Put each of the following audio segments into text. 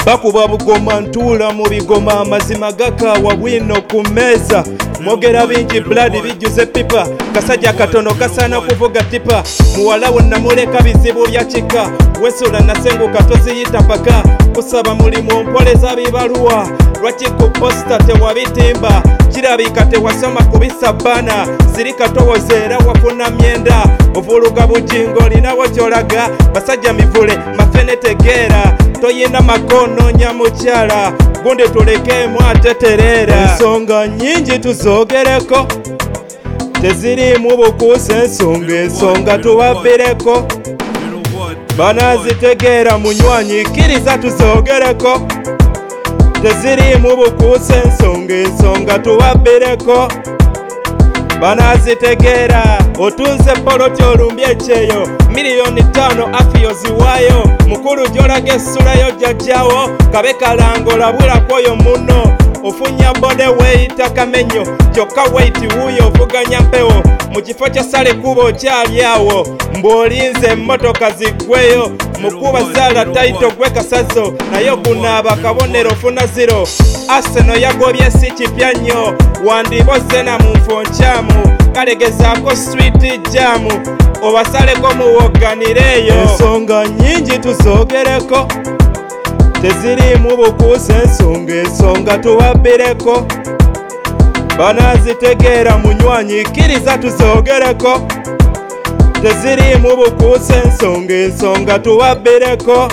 bakuba bugoma ntula mu bigoma amazima gakawa bwino ku mmeeza mwogera bingi blood bijjuze pipa kasajja katono kasana kuvuga tipa muwala wonna muleka bizibu bya kika wesula nasenguka toziyita paka kusaba mulimu mpoleza bibaluwa lwaki ku posta tewabitimba kirabika tewasoma kubisa bana sirika towozeera wafuna myenda ovuluga bujingo linawo kyolaga basajja mivule mafene tegeera toyina makono nyamukyala gundi tulekemu ateterera ensonga nyingi tuzogereko tezirimu bukuusa ensonga tuwabbireko banazitegeera munywanyi kkiriza tuzogereko tezirimu bukuusa ensonga tuwabbireko banazitegeera otunze poloti olumbye ekyeyo miliyoni 5 afiyo ziwaayo mukulu gyolaga essulayo jjajjawo kabe kalangola bulakwoyo muno ofunya bode weeyita kamenyo kyokka weiti wuuyo ovuganya mpewo mu kifo kya sale kuba okyali awo mbw'olinze emmotoka ziggweyo mukuba zaala tayito gwe kasazo naye gunaaba kabonero ofuna ziro Arsenal yagobye si kipya nnyo wandiboze na mu nfo nkyamu kalegezaako street jamu obasaleko muwogganireeyo ensonga nyingi tuzogereko tezirimu bukuusa ensonga tuwabbireko banazitegeera munywanyi kkiriza tuzogereko tezirimu bukuusa ensonga tuwabbireko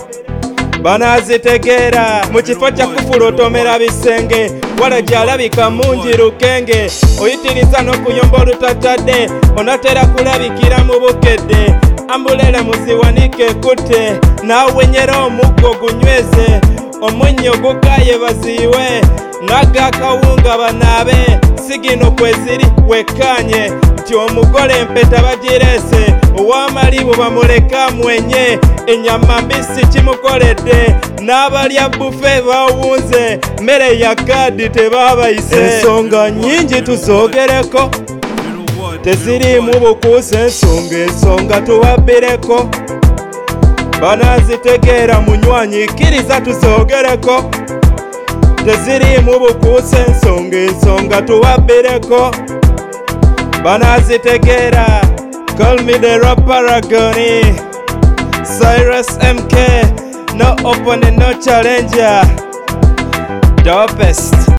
banazitegeera mu kifo kya kufulotomera bisenge wala gyalabika mungi lukenge oyitiriza n'okuyomba olutatadde onatera kulabikira mu bukedde ambulele muziwanike ekutte nawenyera omuggo gunyweze omunnyo gukaye baziiwe naga akawunga banaabe sigino kweziri wekkaanye nti omugole empeta bagireese ow'amalibu bamuleka mwenye ennyama mbisi kimukoledde n'abalya bufe bawunze mmere ya kaadi tebaabayise ensonga nyingi tuzogereko tezirimu bukuusa ensonga tuwabbireko banazitegeera munywanyi kkiriza tuzogereko tezirimu bukuusa ensonga tuwabbireko banazitegeera call me the rapper agony Cyrus MK no opponent no challenger dopest